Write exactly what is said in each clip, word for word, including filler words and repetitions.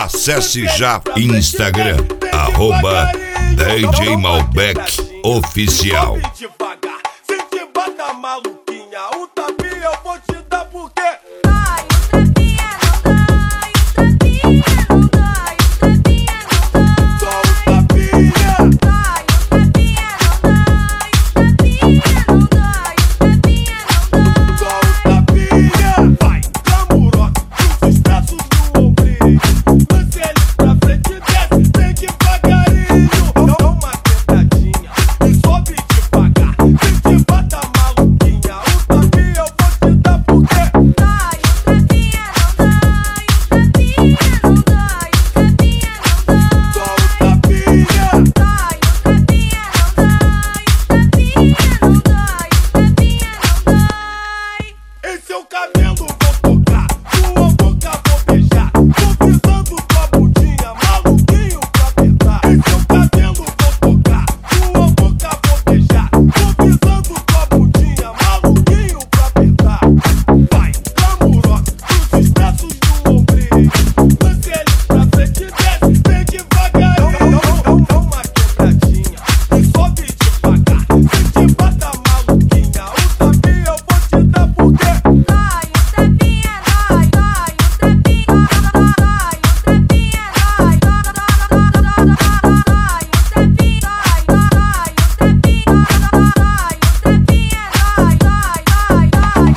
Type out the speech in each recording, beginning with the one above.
Acesse já Instagram, arroba D J Malbec Oficial. Se te bata maluquinha, o tapinha eu vou te dar porque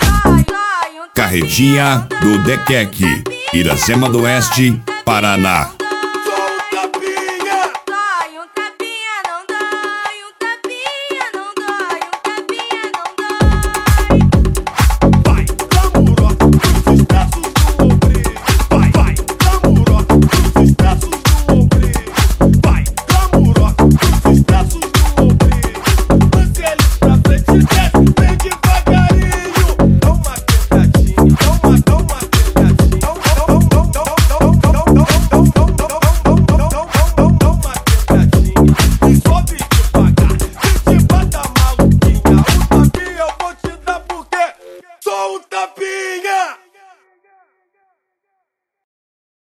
Carretinha do Dequeque, Iracema do Oeste, Paraná.